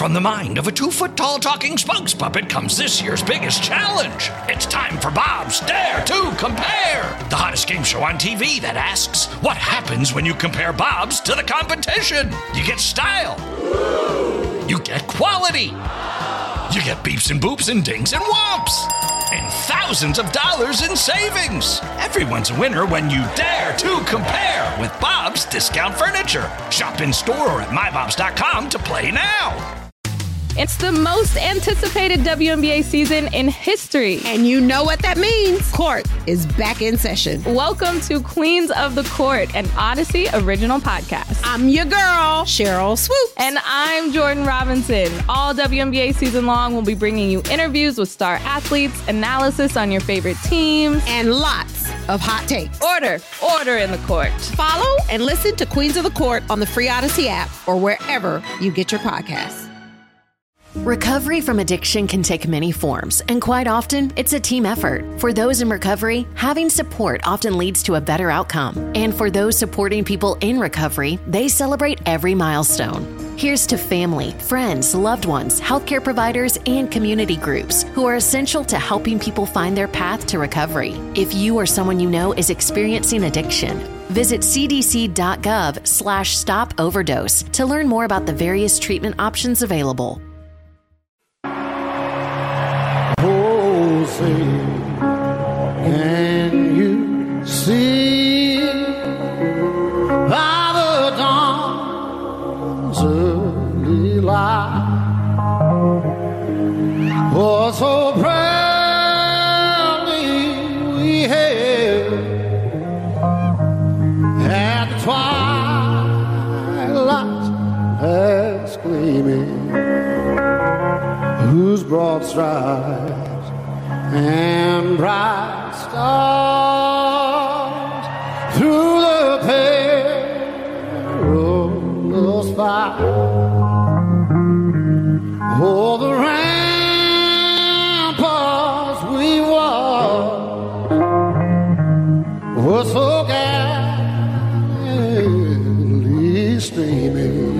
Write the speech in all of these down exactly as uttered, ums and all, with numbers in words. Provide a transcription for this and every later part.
From the mind of a two-foot-tall talking spokes puppet comes this year's biggest challenge. It's time for Bob's Dare to Compare, the hottest game show on T V that asks, what happens when you compare Bobs to the competition? You get style. You get quality. You get beeps and boops and dings and whomps. And thousands of dollars in savings. Everyone's a winner when you dare to compare with Bob's Discount Furniture. Shop in store or at my bobs dot com to play now. It's the most anticipated W N B A season in history. And you know what that means. Court is back in session. Welcome to Queens of the Court, an Odyssey original podcast. I'm your girl, Cheryl Swoop. And I'm Jordan Robinson. All W N B A season long, we'll be bringing you interviews with star athletes, analysis on your favorite teams, and lots of hot takes. Order, order in the court. Follow and listen to Queens of the Court on the free Odyssey app or wherever you get your podcasts. Recovery from addiction can take many forms, and quite often, it's a team effort. For those in recovery, having support often leads to a better outcome. And for those supporting people in recovery, they celebrate every milestone. Here's to family, friends, loved ones, healthcare providers, and community groups who are essential to helping people find their path to recovery. If you or someone you know is experiencing addiction, visit c d c dot gov slash stop overdose to learn more about the various treatment options available. Oh, say, can you see by the dawn's early light, oh, so proudly we hailed at the twilight's last gleaming, whose broad stripes and bright stars through the perilous fight, oh, the ramparts we walked were so gallantly streaming.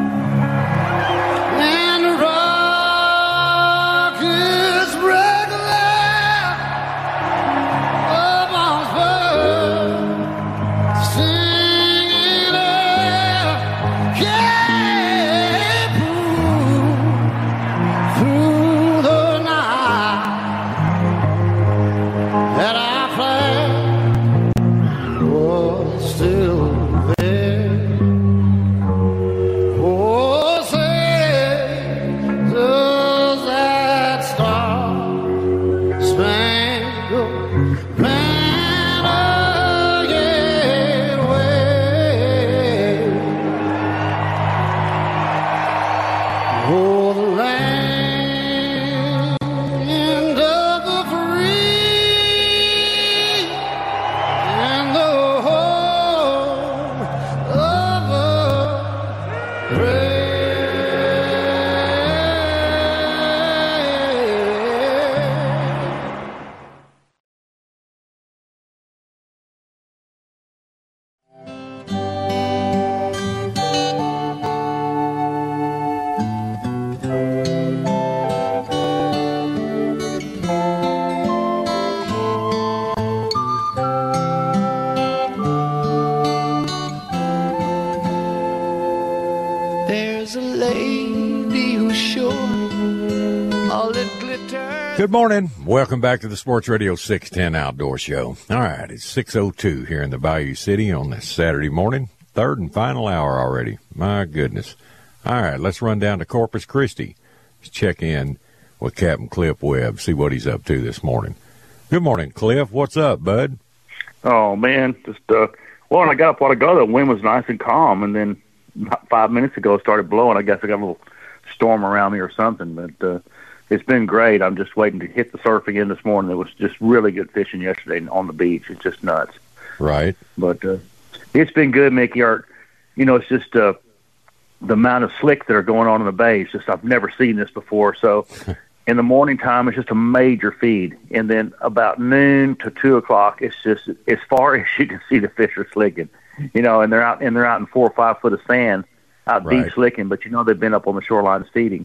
Good morning. Welcome back to the Sports Radio six ten Outdoor Show. All right, it's six oh two here in the Bayou City on this Saturday morning. Third and final hour already. My goodness. All right, let's run down to Corpus Christi. Let's check in with Captain Cliff Webb, see what he's up to this morning. Good morning, Cliff. What's up, bud? Oh, man. Just, uh, well, when I got up a while ago, the wind was nice and calm, and then about five minutes ago it started blowing. I guess I got a little storm around me or something, but uh, it's been great. I'm just waiting to hit the surf again this morning. It was just really good fishing yesterday on the beach. It's just nuts. Right. But uh, it's been good, Mickey. Art. You know, it's just uh, the amount of slick that are going on in the bay. It's just I've never seen this before. So in the morning time, it's just a major feed. And then about noon to two o'clock, it's just as far as you can see the fish are slicking. You know, and they're out and they're out in four or five foot of sand, out right. deep slicking. But you know they've been up on the shorelines feeding.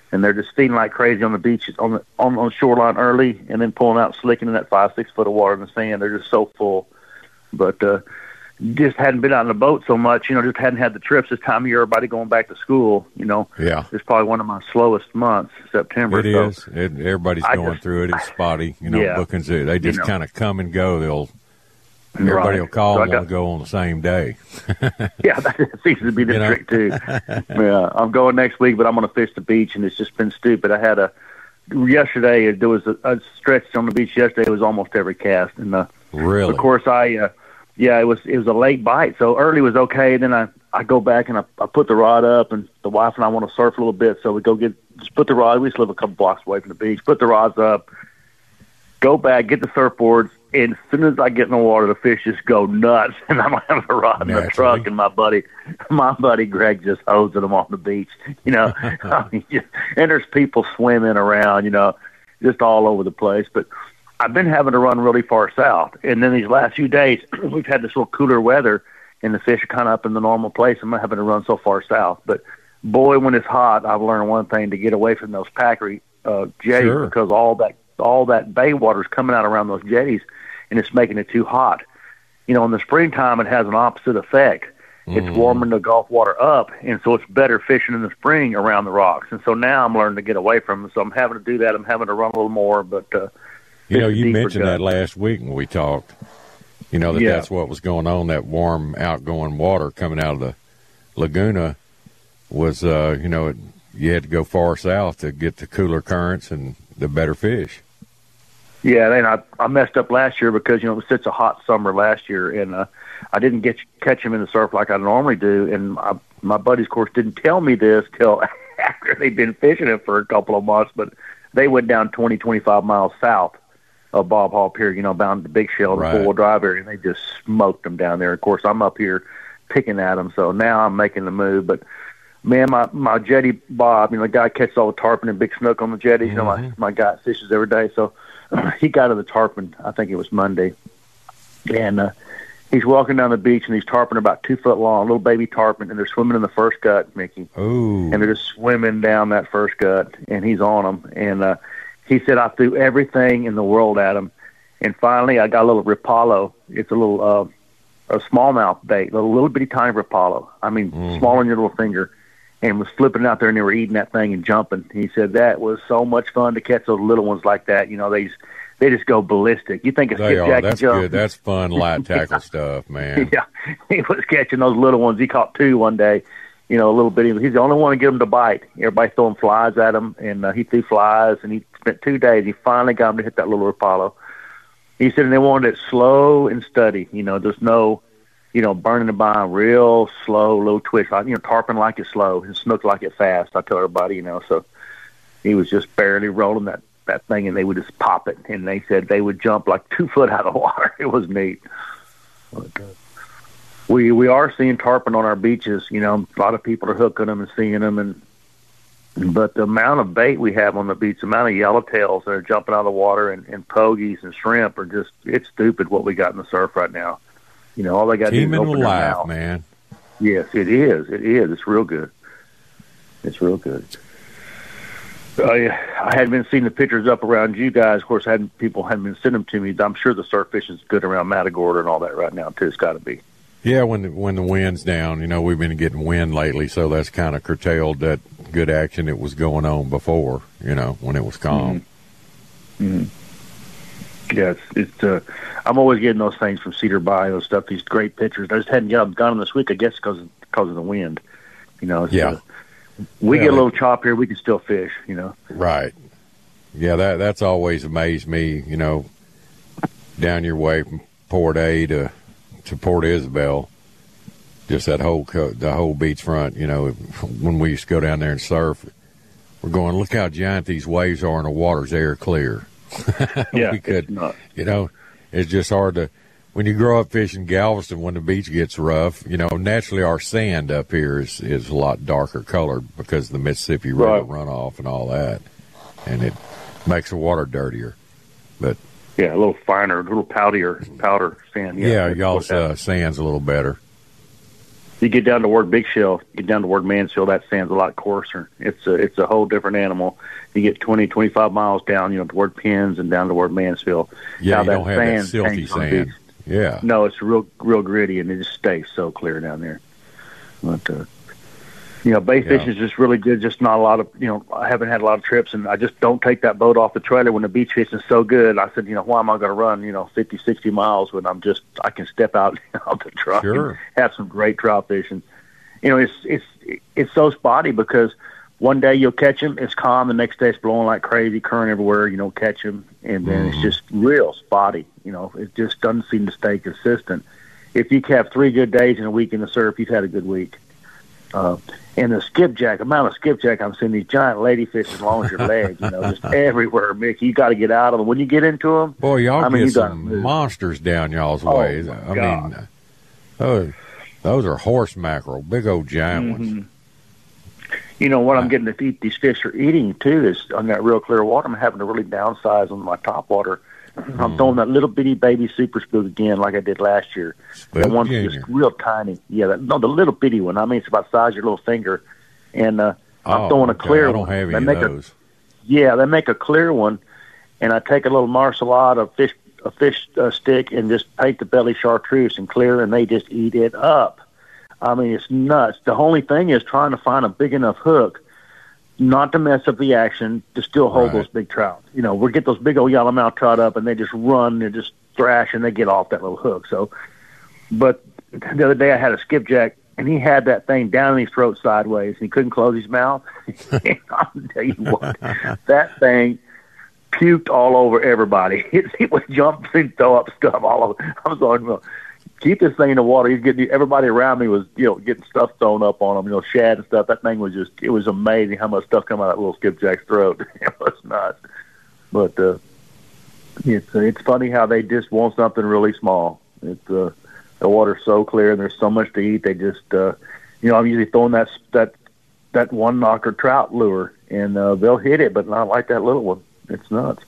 and they're just feeding like crazy on the beach, on the on, on the shoreline early, and then pulling out, slicking in that five, six foot of water in the sand. They're just so full. But uh, just hadn't been out on the boat so much, you know, just hadn't had the trips this time of year, everybody going back to school, you know. Yeah. It's probably one of my slowest months, September. It so is. It, everybody's I going just, through it. It's spotty. You know, yeah, bookings, they just you know. kind of come and go. They'll Everybody right. will call so and got, want to go on the same day. Yeah, that seems to be the you know? trick, too. Yeah, I'm going next week, but I'm going to fish the beach, and it's just been stupid. I had a yesterday, there was a, a stretch on the beach yesterday. It was almost every cast. And uh, Really? Of course, I, uh, yeah, it was it was a late bite. So early was okay. Then I, I go back and I, I put the rod up, and the wife and I want to surf a little bit. So we go get, just put the rod. We just live a couple blocks away from the beach. Put the rods up, go back, get the surfboards. And as soon as I get in the water, the fish just go nuts, and I'm having a rod in the truck, and my buddy, my buddy Greg just hosing them on the beach, you know. I mean, just, and there's people swimming around, you know, just all over the place. But I've been having to run really far south, and then these last few days, we've had this little cooler weather, and the fish are kind of up in the normal place. I'm not having to run so far south. But boy, when it's hot, I've learned one thing: to get away from those Packery uh, jetties, Sure. because all that all that bay water is coming out around those jetties. And it's making it too hot. You know, in the springtime, it has an opposite effect. It's Mm. warming the Gulf water up, and so it's better fishing in the spring around the rocks. And so now I'm learning to get away from them. So I'm having to do that. I'm having to run a little more. But uh, You know, fish you deeper mentioned gut. that last week when we talked, you know, that Yeah. that's what was going on, that warm outgoing water coming out of the Laguna was, uh, you know, it, you had to go far south to get the cooler currents and the better fish. Yeah, and I I messed up last year because, you know, it was such a hot summer last year, and uh, I didn't get catch them in the surf like I normally do. And my, my buddies, of course, didn't tell me this till after they'd been fishing it for a couple of months, but they went down twenty, twenty-five miles south of Bob Hall Pier, you know, bound to Big Shell, the Right. four-wheel drive area, and they just smoked them down there. Of course, I'm up here picking at them, so now I'm making the move. But, man, my, my jetty Bob, you know, the guy catches all the tarpon and big snook on the jetties. Mm-hmm. You know, my, my guy fishes every day, so he got to the tarpon, I think it was Monday, and uh, he's walking down the beach, and these tarpon are about two foot long, little baby tarpon, and they're swimming in the first gut, Mickey. Ooh. And they're just swimming down that first gut, and he's on them. And uh, he said, I threw everything in the world at him, and finally I got a little Rapallo. It's a little uh, a smallmouth bait, a little, little bitty tiny Rapallo. I mean, Mm. smaller than your little finger. And was flipping out there, and they were eating that thing and jumping. He said that was so much fun to catch those little ones like that. You know, they they just go ballistic. You think a They are. skipjack That's jump? good. That's fun light tackle stuff, man. Yeah, he was catching those little ones. He caught two one day. You know, a little bitty. He's the only one to get them to bite. Everybody throwing flies at him, and uh, he threw flies. And he spent two days. He finally got him to hit that little Rapallo. He said, and they wanted it slow and steady. You know, there's no. You know, burning the bine real slow, low twist. You know, tarpon like it slow and snook like it fast. I tell everybody, you know, so he was just barely rolling that, that thing, and they would just pop it. And they said they would jump like two foot out of water. It was neat. But, uh, we we are seeing tarpon on our beaches. You know, a lot of people are hooking them and seeing them. And but the amount of bait we have on the beach, the amount of yellowtails that are jumping out of the water, and, and pogies and shrimp are just, it's stupid what we got in the surf right now. You know, all they got to do is Teaming open with their life, mouth. man. Yes, it is. It is. It's real good. It's real good. I, I hadn't been seeing the pictures up around you guys. Of course, I hadn't, people hadn't been sending them to me. I'm sure the surf fishing is good around Matagorda and all that right now, too. It's got to be. Yeah, when the, when the wind's down, you know, we've been getting wind lately, so that's kind of curtailed that good action that was going on before, you know, when it was calm. Mm-hmm. Mm-hmm. Yeah, it's, it's uh, I'm always getting those things from Cedar Bayou and stuff, these great pictures. I just hadn't got them this week, I guess, because because of the wind. You know, it's, Yeah. Uh, we Yeah, get a they- little chop here, we can still fish, you know. Right. Yeah, that that's always amazed me, you know, down your way from Port A to to Port Isabel, just that whole co- the whole beachfront, you know, when we used to go down there and surf, we're going, look how giant these waves are and the water's air clear. Yeah, we could, it's not. you know, it's just hard to, when you grow up fishing Galveston, when the beach gets rough, you know, naturally our sand up here is, is a lot darker colored because of the Mississippi River Right. runoff and all that. And it makes the water dirtier. But Yeah, a little finer, a little powdier, powder sand. yeah, that's y'all's what uh, happened. sand's a little better. You get down to word big shell, get down to word Mansfield, that sand's a lot coarser. It's a it's a whole different animal. You get twenty, twenty-five miles down, you know, toward Penns and down toward Mansfield. Yeah, now, you that don't have sand that silty changes on the sand. beach. Yeah. No, it's real real gritty, and it just stays so clear down there. But, uh, you know, bay fishing is just really good. Just not a lot of, you know, I haven't had a lot of trips, and I just don't take that boat off the trailer when the beach fishing is so good. I said, you know, why am I going to run, you know, fifty, sixty miles when I'm just, I can step out of the truck Sure. and have some great trout fishing. You know, it's it's it's so spotty because one day you'll catch them, it's calm, the next day it's blowing like crazy, current everywhere, you don't catch them, and then Mm-hmm. it's just real spotty. You know, it just doesn't seem to stay consistent. If you have three good days in a week in the surf, you've had a good week. Uh, and the skipjack, amount of skipjack, I'm seeing these giant ladyfish as long as your legs, you know, just everywhere, Mickey. You got to get out of them. When you get into them, Boy, y'all I mean, get you gotta some move. monsters down y'all's Oh, ways. my I God. mean, those, those are horse mackerel, big old giant Mm-hmm. ones. You know, what I'm getting to eat, these fish are eating, too, is on that real clear water, I'm having to really downsize on my top water. Mm-hmm. I'm throwing that little bitty baby super spook again like I did last year. Spook That one's Junior. just real tiny. Yeah, that, no, the little bitty one. I mean, it's about the size of your little finger. And uh, I'm Oh, throwing a okay. clear I don't one. have They any make of a- those. Yeah, they make a clear one, and I take a little marcelade, a fish, a fish uh, stick, and just paint the belly chartreuse and clear, and they just eat it up. I mean, it's nuts. The only thing is trying to find a big enough hook, not to mess up the action, to still hold Right. those big trout. You know, we get those big old yellowmouth trout up, and they just run, they just thrash, and they get off that little hook. So, but the other day I had a skipjack, and he had that thing down in his throat sideways, and he couldn't close his mouth. I'll tell you what, that thing puked all over everybody. It, it would jump and throw up stuff all over. I was going, well, keep this thing in the water. He's getting everybody around me was, you know, getting stuff thrown up on him, you know, shad and stuff. That thing was just, it was amazing how much stuff come out of that little skipjack's throat. It was nuts. But uh, it's uh, it's funny how they just want something really small. It's uh, the water's so clear and there's so much to eat. They just, uh, you know, I'm usually throwing that that that one knocker trout lure, and uh, they'll hit it, but not like that little one. It's nuts.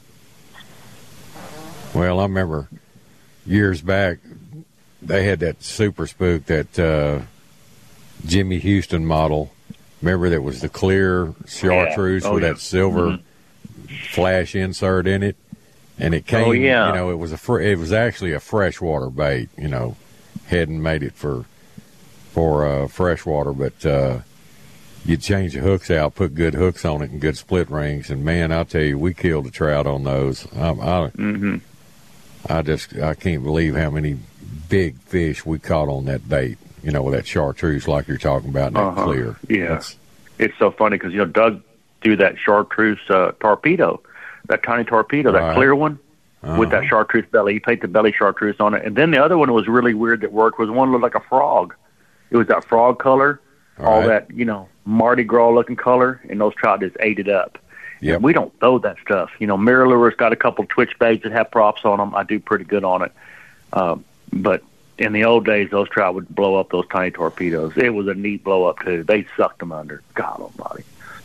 Well, I remember years back, they had that super spook, that uh, Jimmy Houston model. Remember, that was the clear chartreuse Yeah. Oh, with yeah. that silver Mm-hmm. flash insert in it, and it came. Oh, yeah. You know, it was a fr- it was actually a freshwater bait. You know, hadn't made it for for uh, freshwater, but uh, you'd change the hooks out, put good hooks on it, and good split rings, and man, I'll tell you, we killed a trout on those. I, I, Mm-hmm. I just I can't believe how many big fish we caught on that bait. You know, with that chartreuse, like you're talking about, and that Uh-huh. clear. Yeah. That's- It's so funny because, you know, Doug threw that chartreuse uh, torpedo, that tiny torpedo, Right. that clear one, uh-huh. with that chartreuse belly. He painted the belly chartreuse on it. And then the other one was really weird that worked, was one that looked like a frog. It was that frog color, All all right. that, you know, Mardi Gras looking color, and those trout just ate it up. Yep. And we don't throw that stuff. You know, Mirrorlure's got a couple twitch baits that have props on them. I do pretty good on it. Um, but in the old days, those trout would blow up those tiny torpedoes. It was a neat blow up, too. They sucked them under. God almighty.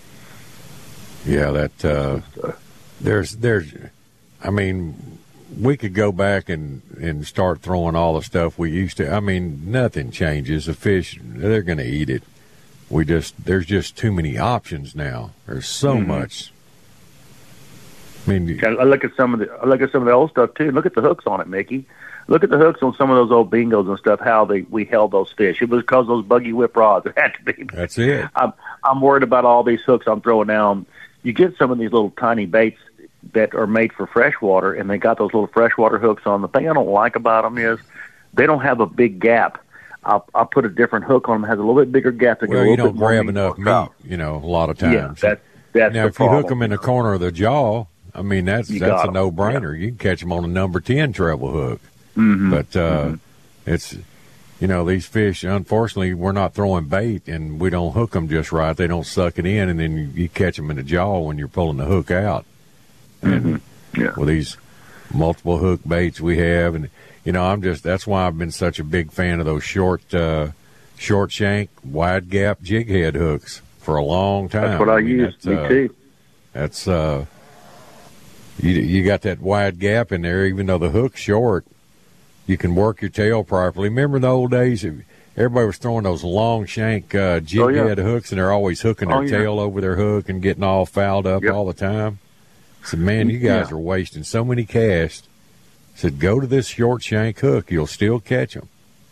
Yeah, that uh, there's there's, I mean, we could go back and and start throwing all the stuff we used to. I mean, nothing changes. The fish, they're going to eat it. We just there's just too many options now. There's so Mm-hmm. much. I mean, I look at some of the I look at some of the old stuff too. Look at the hooks on it, Mickey. Look at the hooks on some of those old bingos and stuff. How they we held those fish. It was because those buggy whip rods. It had to be. that's it. I'm I'm worried about all these hooks I'm throwing down. You get some of these little tiny baits that are made for freshwater, and they got those little freshwater hooks on. The thing I don't like about them is they don't have a big gap. I'll, I'll put a different hook on them. It has a little bit bigger gap. To get Well, a you little don't bit more grab meat enough on trout. meat. You know, a lot of times. Yeah, that's that's Now, the if you hook problem. them in the corner of the jaw, I mean, that's You that's got a 'em. no-brainer. You can catch them on a number ten treble hook. Mm-hmm. But uh, it's, you know, these fish, unfortunately, we're not throwing bait, and we don't hook them just right. They don't suck it in, and then you, you catch them in the jaw when you're pulling the hook out. And Yeah. with these multiple hook baits we have, and, you know, I'm just, that's why I've been such a big fan of those short, uh, short shank, wide gap jig head hooks for a long time. That's what I, mean, use. that's, Me uh, too. That's uh, you you got that wide gap in there. Even though the hook's short, you can work your tail properly. Remember the old days? Have, everybody was throwing those long shank uh, jig Oh, yeah. head hooks, and they're always hooking their Oh, yeah. tail over their hook and getting all fouled up Yep. all the time. I said, man, you guys Yeah. are wasting so many casts. I said, go to this short shank hook. You'll still catch them.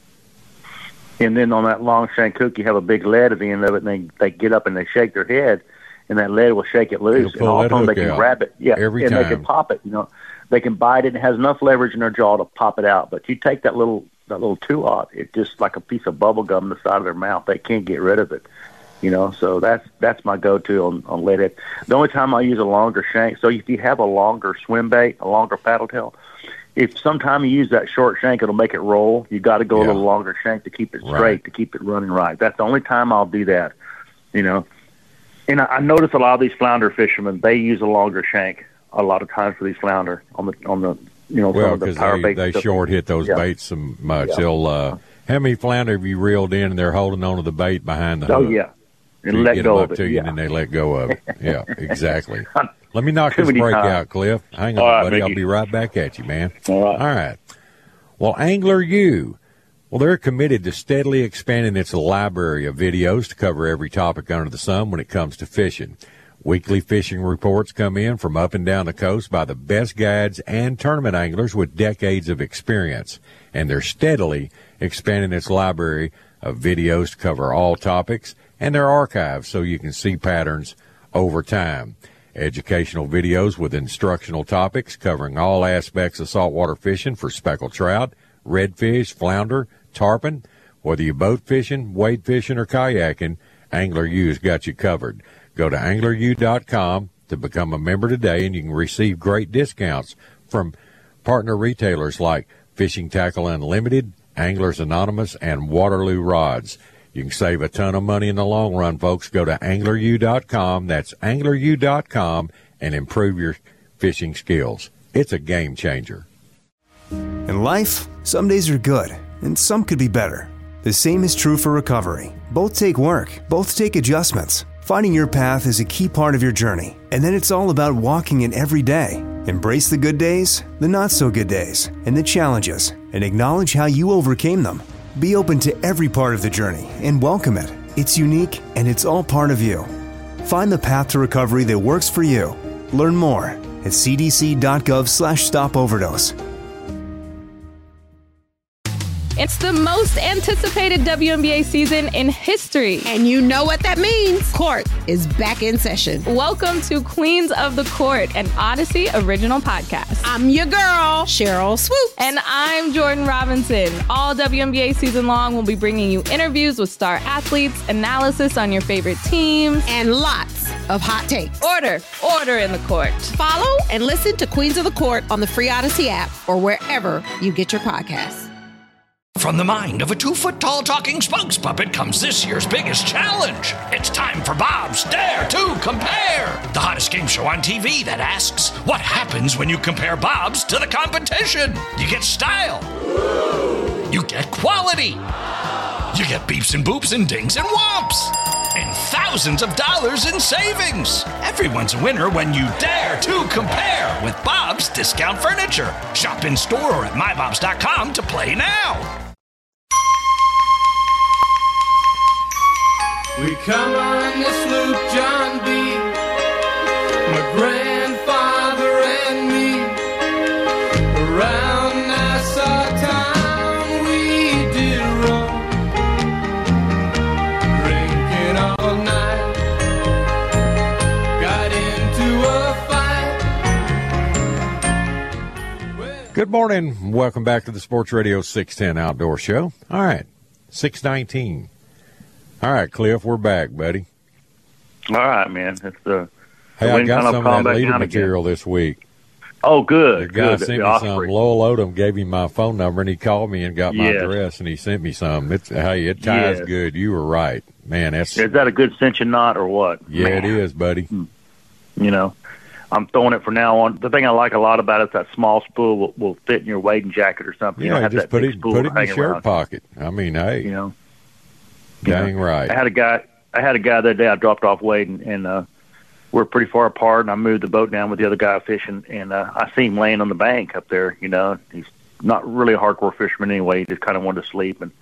And then on that long shank hook, you have a big lead at the end of it, and they they get up and they shake their head, and that lead will shake it loose. It'll pull and all that of a sudden they hook can out grab it. Yeah, every and time. they can pop it. You know, they can bite it, and it has enough leverage in their jaw to pop it out. But you take that little that little two-aught, it's just like a piece of bubble gum in the side of their mouth. They can't get rid of it. You know, so that's that's my go-to on on lead head. The only time I use a longer shank. So if you have a longer swim bait, a longer paddle tail, if sometime you use that short shank, it'll make it roll. You got to go Yeah. a little longer shank to keep it straight, Right. to keep it running right. That's the only time I'll do that. You know, and I, I notice a lot of these flounder fishermen, they use a longer shank a lot of times for these flounder on the on the you know some Well, of the because power they, bait they stuff. short hit those Yeah. baits so much. Yeah. They'll, uh, how many flounder have you reeled in and they're holding on to the bait behind the Oh hook? yeah, and So you let get go them of up it. to you Yeah. and then they let go of it. Yeah, exactly. Let me knock Too this many break times. out, Cliff. Hang on, All right, buddy. I'll Mickey. be right back at you, man. All right. All right. Well, Angler U, well, they're committed to steadily expanding its library of videos to cover every topic under the sun when it comes to fishing. Weekly fishing reports come in from up and down the coast by the best guides and tournament anglers with decades of experience, and they're steadily expanding its library of videos to cover all topics and their archives so you can see patterns over time. Educational videos with instructional topics covering all aspects of saltwater fishing for speckled trout, redfish, flounder, tarpon. Whether you boat fishing, wade fishing, or kayaking, Angler U's got you covered. Go to angler u dot com to become a member today, and you can receive great discounts from partner retailers like Fishing Tackle Unlimited, Anglers Anonymous, and Waterloo Rods. You can save a ton of money in the long run, folks. Go to angler u dot com. That's angler u dot com and improve your fishing skills. It's a game changer. In life, some days are good, and some could be better. The same is true for recovery. Both take work, both take adjustments. Finding your path is a key part of your journey, and then it's all about walking it every day. Embrace the good days, the not-so-good days, and the challenges, and acknowledge how you overcame them. Be open to every part of the journey and welcome it. It's unique, and it's all part of you. Find the path to recovery that works for you. Learn more at c d c dot gov slash stop overdose. It's the most anticipated W N B A season in history. And you know what that means. Court is back in session. Welcome to Queens of the Court, an Odyssey original podcast. I'm your girl, Cheryl Swoop. And I'm Jordan Robinson. All W N B A season long, we'll be bringing you interviews with star athletes, analysis on your favorite teams, And lots of hot takes. order, order in the court. Follow and listen to Queens of the Court on the free Odyssey app or wherever you get your podcasts. From the mind of a two-foot-tall talking spokes puppet comes this year's biggest challenge. It's time for Bob's Dare to Compare, the hottest game show on T V that asks, what happens when you compare Bob's to the competition? You get style. You get quality. You get beeps and boops and dings and whomps. And thousands of dollars in savings. Everyone's a winner when you dare to compare with Bob's Discount Furniture. Shop in store or at my bobs dot com to play now. We come on this loop, John B. My grandfather and me. Around Nassau town we did roam. Drinking all night. Got into a fight. Good morning. Welcome back to the Sports Radio six ten Outdoor Show. All right, six nineteen. All right, Cliff, we're back, buddy. All right, man. It's the Hey, the I wind got kind of some calmed of that back leader down material this week. Oh, The good. guy good. sent The me Osprey. some. Lowell Odom gave him my phone number, and he called me and got my Yes. address, and he sent me some. It's hey, it ties Yes. good. You were right, man. That's Is that a good cinching knot or what? yeah, Man, it is, buddy. You know, I'm throwing it for now on. The thing I like a lot about it is that small spool will, will fit in your wading jacket or something. You Yeah, don't have just that put big it spool put it in your hanging shirt around. pocket. I mean, hey, You know, dang right. I had a guy. I had a guy the other day. I dropped off wading, and uh, we're pretty far apart. And I moved the boat down with the other guy fishing, and uh, I see him laying on the bank up there. You know, he's not really a hardcore fisherman anyway. He just kind of wanted to sleep, and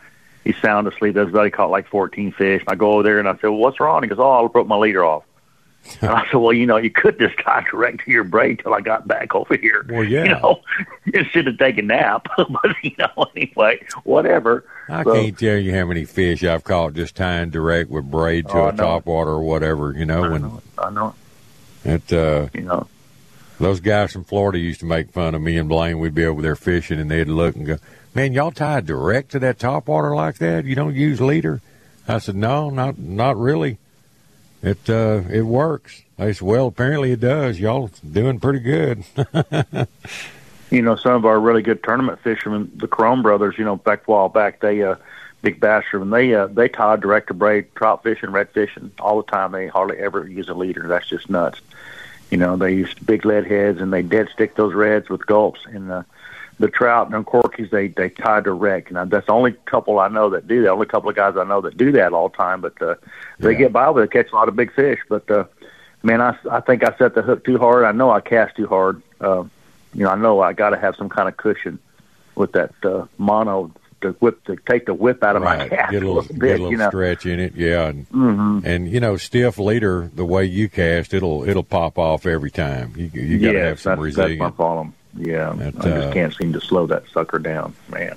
He's sound asleep. His buddy caught like fourteen fish. I go over there and I said, well, what's wrong? He goes, oh, I broke my leader off. And I said, well, you know, you could just tie direct to your braid till I got back over here. Well, yeah. You know, instead of taking a nap. But, you know, anyway, whatever. I so, can't tell you how many fish I've caught just tying direct with braid to oh, a topwater or whatever, you know. I when know it. I know it. Uh, you know. Those guys from Florida used to make fun of me and Blaine. We'd be over there fishing, and they'd look and go, man, y'all tie direct to that topwater like that? You don't use leader? I said, no, not not really. It uh, it works. They said, well, apparently it does. Y'all doing pretty good. You know, some of our really good tournament fishermen, the Crone brothers, you know, back a while back, they, uh, big bass fishermen, they, uh, they tie direct to braid, trout fishing, red fishing all the time. They hardly ever use a leader. That's just nuts. You know, they use big lead heads, and they dead stick those reds with gulps. And uh, the trout and corkies, they, they tie direct. And that's the only couple I know that do that, only couple of guys I know that do that all the time. But uh, they Yeah. get by with it, catch a lot of big fish. But, uh, man, I, I think I set the hook too hard. I know I cast too hard. Uh, you know, I know I got to have some kind of cushion with that uh, mono to whip to take the whip out of Right. my cast Get a little, bit, get a little you know. stretch in it, yeah. And, Mm-hmm. and you know, stiff leader, the way you cast, it'll it'll pop off every time. You you got to Yes, have some that's, resilience. that's my problem. Yeah, That, I just uh, can't seem to slow that sucker down, man.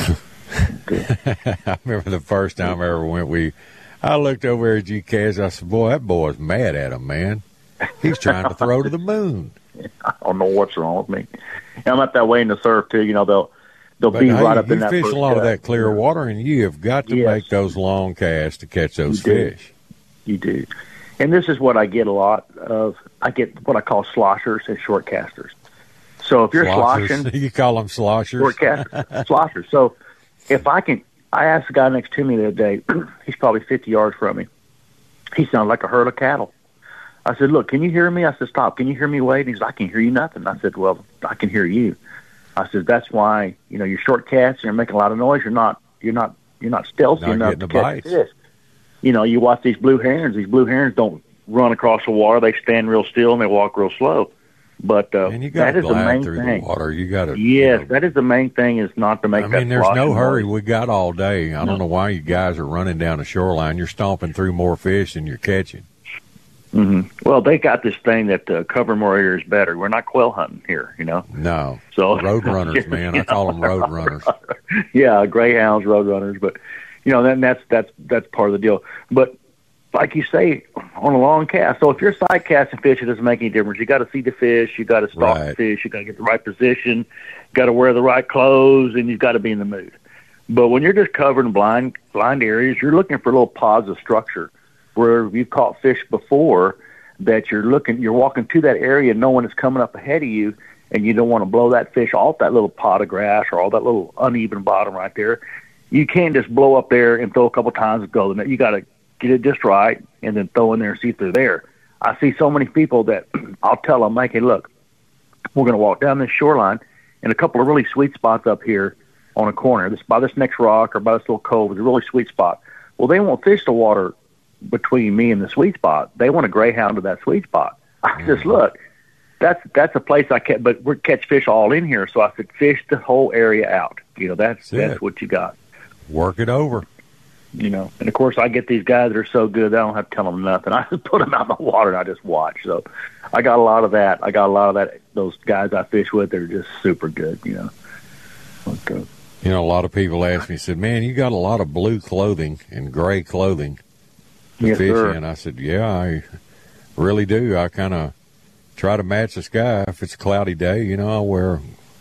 I remember the first time I ever went, we, I looked over at you, Kaz. I said, boy, that boy's mad at him, man. He's trying to throw to the moon. I don't know what's wrong with me. And I'm not that way in the surf, too. You know, they'll they'll But be hey, right up you in that fish first a lot of cut. that clear water, and you have got to Yes. make those long casts to catch those You do. fish. You do. And this is what I get a lot of. I get what I call sloshers and short casters. So if you're Sloshers. sloshing, You call them sloshers? short casters, sloshers. So if I can, I asked the guy next to me the other day, he's probably fifty yards from me. He sounded like a herd of cattle. I said, look, can you hear me? I said, stop. Can you hear me, Wade? He said, I can hear you nothing. I said, well, I can hear you. I said, that's why, you know, you're short casts and you're making a lot of noise. You're not, you're not, you're not stealthy Not enough getting to the catch bites. fish. You know, you watch these blue herons. These blue herons don't run across the water. They stand real still and they walk real slow. But uh, And you got that to is the glide main through thing. the water. You got to. Yes, You know, that is the main thing is not to make I that mean, there's no sloshing hurry. noise. We got all day. I don't know why you guys are running down the shoreline. You're stomping through more fish than you're catching. Mm-hmm. Well, they got this thing that uh, covering more areas better. We're not quail hunting here, you know. No. So Road runners, man. I call them road runners. Yeah, greyhounds, road runners, but you know, then that's that's that's part of the deal. But like you say, on a long cast. So if you're side casting fish, it doesn't make any difference. You got to see the fish, you got to stalk Right. the fish, you got to get the right position, you got to wear the right clothes, and you've got to be in the mood. But when you're just covering blind blind areas, you're looking for a little positive structure where you've caught fish before that you're looking, you're walking to that area, no one is coming up ahead of you, and you don't want to blow that fish off that little pot of grass or all that little uneven bottom right there. You can't just blow up there and throw a couple times and go. You got to get it just right and then throw in there and see if they're there. I see so many people that I'll tell them, like, hey, look, we're going to walk down this shoreline and a couple of really sweet spots up here on a corner. This by this next rock or by this little cove is a really sweet spot. Well, they won't fish the water between me and the sweet spot. They want to greyhound to that sweet spot. I just look, that's that's a place I catch, but we catch fish all in here. So I said, fish the whole area out. You know, that's That's that's it. what you got. Work it over. You know, and of course I get these guys that are so good, I don't have to tell them nothing. I just put them out in the water and I just watch. So I got a lot of that. I got a lot of that. Those guys I fish with, they're just super good. You know. But, uh, You know, a lot of people ask me, said, man, you got a lot of blue clothing and gray clothing to Yes, fish sir. in. I said, yeah, I really do. I kind of try to match the sky. If it's a cloudy day, you know, I wear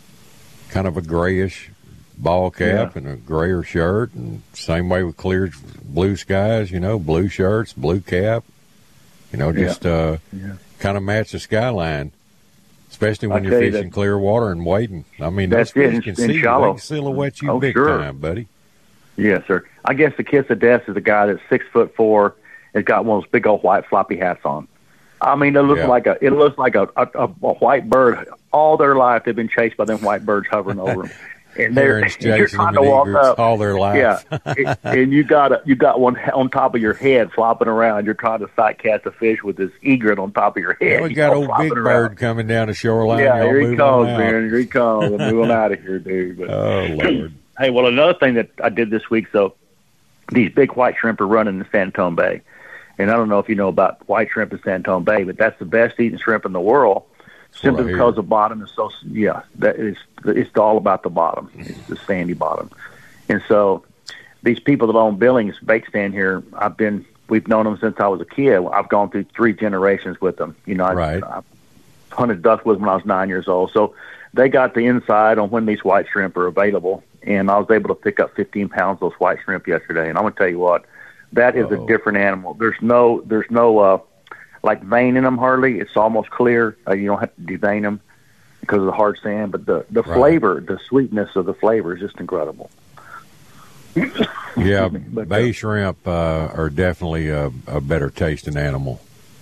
kind of a grayish ball cap Yeah. and a grayer shirt. And same way with clear blue skies, you know, blue shirts, blue cap. You know, Yeah. just uh, Yeah. kind of match the skyline. Especially when I you're tell you fishing that- clear water and wading. I mean, That's those it, fish in- can in see you. They shallow. can silhouette you Oh, big sure. time, buddy. Yes, sir. I guess the kiss of death is a guy that's six foot four, has got one of those big old white floppy hats on. I mean, it looks Yeah. like a it looks like a, a, a, a white bird. All their life, they've been chased by them white birds hovering over them, and they're Herons you're chasing trying them to in walk egrets up all their life. Yeah, and- and you got a, you got one on top of your head flopping around. You're trying to sight cast a fish with this egret on top of your head. Yeah, we you got know, old flopping Big around. Bird coming down the shoreline. Yeah, Y'all here he move on comes, out. man. Here he comes. I'm moving out of here, dude. But, Oh, Lord. hey, well, another thing that I did this week, so these big white shrimp are running in San Antone Bay. And I don't know if you know about white shrimp in San Antone Bay, but that's the best eating shrimp in the world, simply because the bottom is so, yeah, that is, it's all about the bottom. It's the sandy bottom. And so these people that own Billings bait stand here, I've been, we've known them since I was a kid. I've gone through three generations with them. You know, I, right. I hunted duck with them when I was nine years old. So they got the inside on when these white shrimp are available. And I was able to pick up fifteen pounds of those white shrimp yesterday. And I'm going to tell you what, that is Uh-oh. a different animal. There's no, there's no, uh, like vein in them hardly. It's almost clear. Uh, you don't have to devein them because of the hard sand, but the, the right. flavor, the sweetness of the flavor is just incredible. Yeah, but, bay uh, shrimp uh, are definitely a, a better tasting animal.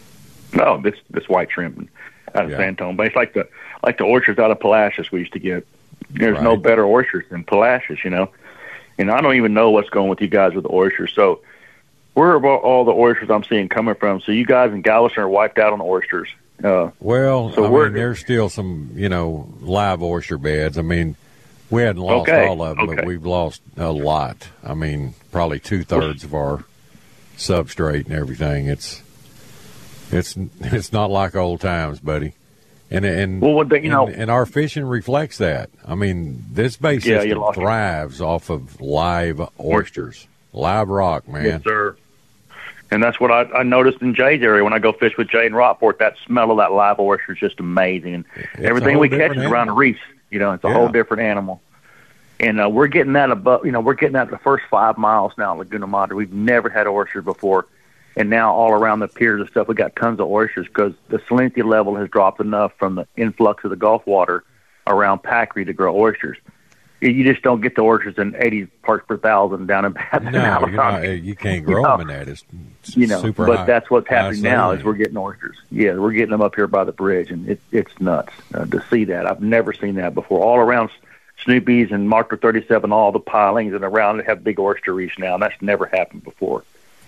No, this this white shrimp out of yeah. San Antone Bay. It's like the like the oysters out of Palacios we used to get. There's right. no better oysters than Palacios, you know. And I don't even know what's going with you guys with the oysters. So where are all the oysters I'm seeing coming from? So you guys in Galveston are wiped out on the oysters. Uh, well, so I mean, there's still some, you know, live oyster beds. I mean, we hadn't lost okay. all of them, okay. but we've lost a lot. I mean, probably two-thirds of our substrate and everything. It's it's it's not like old times, buddy. And and well, the, you know, and, and our fishing reflects that. I mean, this bay yeah, system thrives it. off of live oysters, live rock, man. Yes, sir. And that's what I, I noticed in Jay's area when I go fish with Jay in Rockport. That smell of that live oyster is just amazing. And it's everything we catch is animal. around the reefs. You know, it's a yeah. whole different animal. And uh, we're getting that above. You know, we're getting that the first five miles now, Laguna Madre. We've never had oysters before. And now all around the piers and stuff, we got tons of oysters because the salinity level has dropped enough from the influx of the Gulf water around Packery to grow oysters. You just don't get the oysters in eighty parts per thousand down in Bath and No, you're not, you can't grow you know, them in that. It's, it's you know, super but high, that's what's happening now is saline. we're getting oysters. Yeah, we're getting them up here by the bridge, and it, it's nuts uh, to see that. I've never seen that before. All around Snoopy's and Marker thirty-seven, all the pilings and around it have big oyster reefs now, and that's never happened before.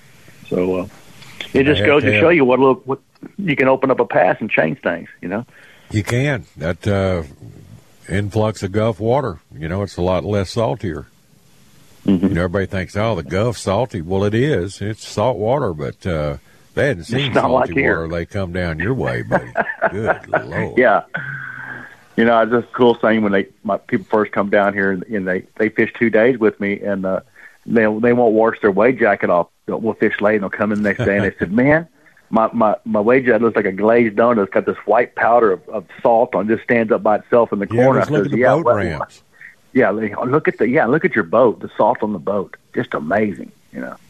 So uh, it just goes to show you what, little, what you can open up a pass and change things, you know? You can. That uh, influx of Gulf water, you know, it's a lot less saltier. Mm-hmm. You know, everybody thinks, oh, the Gulf's salty. Well, it is. It's salt water, but uh, they hadn't seen salty like water. They come down your way, buddy. Good Lord. Yeah. You know, it's just a cool thing when they my people first come down here and, and they, they fish two days with me, and uh, they they won't wash their wade jacket off. We'll fish late, and they'll come in the next day, and they said, man, my, my, my wade jacket looks like a glazed donut. It's got this white powder of, of salt on it. Just stands up by itself in the Yeah, corner. let's look says, at the yeah, boat well, ramps. Yeah, look at the yeah, look at your boat. The salt on the boat, just amazing. You know,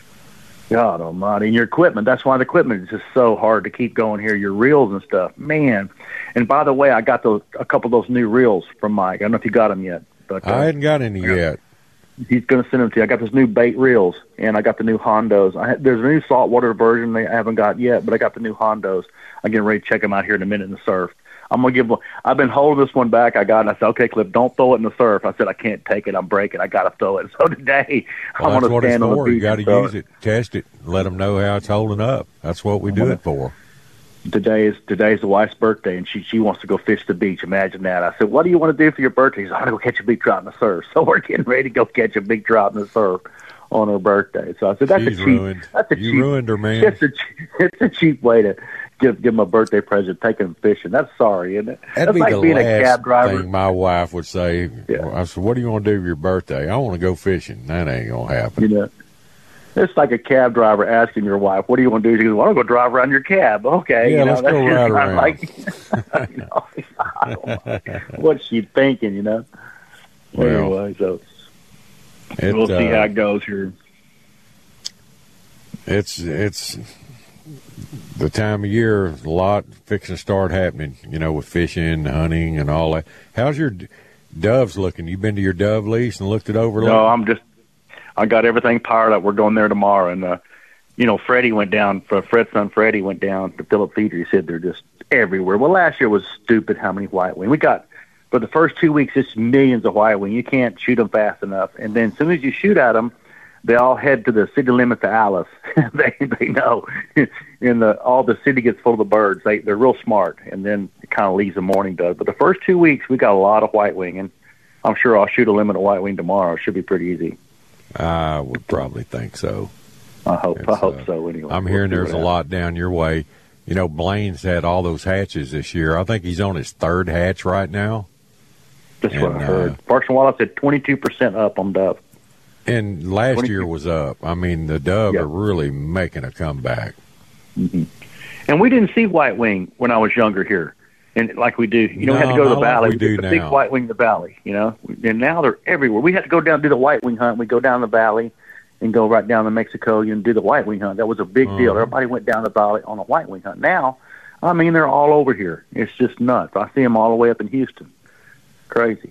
God Almighty, and your equipment. That's why the equipment is just so hard to keep going here. Your reels and stuff, man. And by the way, I got those a couple of those new reels from Mike. I don't know if you got them yet, but uh, I hadn't got any yeah. yet. He's going to send them to you. I got this new bait reels, and I got the new Hondos. I, there's a new saltwater version they I haven't got yet, but I got the new Hondos. I'm getting ready to check them out here in a minute in the surf. I'm gonna give. I've been holding this one back. I got it. And I said, "Okay, Cliff, don't throw it in the surf." I said, "I can't take it. I'm breaking. I got to throw it." So today, Well, I'm that's going what to it's stand on the for. beach. You got to and use throw it, test it, let them know how it's holding up. That's what we do it for. Today is today's the wife's birthday, and she she wants to go fish the beach. Imagine that. I said, "What do you want to do for your birthday?" She said, "I want to go catch a big trout in the surf." So we're getting ready to go catch a big trout in the surf on her birthday. So I said, "That's She's a cheap. ruined. That's a You cheap. ruined her, man. It's a, it's a cheap way to give give them a birthday present, take them fishing. That's sorry, isn't it? That'd That's be like the being last a cab driver. thing my wife would say. Yeah. I said, "What do you want to do for your birthday?" "I want to go fishing." That ain't gonna happen. You know, it's like a cab driver asking your wife, "What do you want to do?" She goes, "Well, I'll go drive around your cab." Okay, Yeah, you know, let's that's go just ride kinda around. Like, you know, I don't know. What's she thinking? You know. Well, anyway, so It, we'll see uh, how it goes here. It's it's the time of year. A lot fixing to start happening. You know, with fishing, hunting, and all that. How's your d- doves looking? You been to your dove lease and looked it over? No, I'm just. I got everything powered up. We're going there tomorrow, and uh, you know, Freddie went down. Fred's son Freddie went down to Philip Feeder. He said they're just everywhere. Well, last year was stupid. How many white wing we got? For the first two weeks, it's millions of white wing. You can't shoot them fast enough, and then as soon as you shoot at them, they all head to the city limit to Alice. they they know, and the all the city gets full of the birds. They they're real smart, and then it kind of leaves the morning dove. But the first two weeks, we got a lot of white wing, and I'm sure I'll shoot a limit of white wing tomorrow. It should be pretty easy. I would probably think so. I hope. It's, I hope uh, so. Anyway, I'm we'll hearing see there's what a lot down your way. You know, Blaine's had all those hatches this year. I think he's on his third hatch right now. That's and, what I heard. Uh, Parks and Wildlife said twenty-two percent up on dove. And last twenty-two year was up. I mean, the dove Yeah. are really making a comeback. Mm-hmm. And we didn't see white wing when I was younger here, and like we do. You know, we had No, to go to the not like valley. we do get the now. big white wing in the valley. You know, and now they're everywhere. We had to go down and do the white wing hunt. We go down the valley and go right down to Mexico and do the white wing hunt. That was a big Uh-huh. deal. Everybody went down the valley on a white wing hunt. Now, I mean, they're all over here. It's just nuts. I see them all the way up in Houston. Crazy.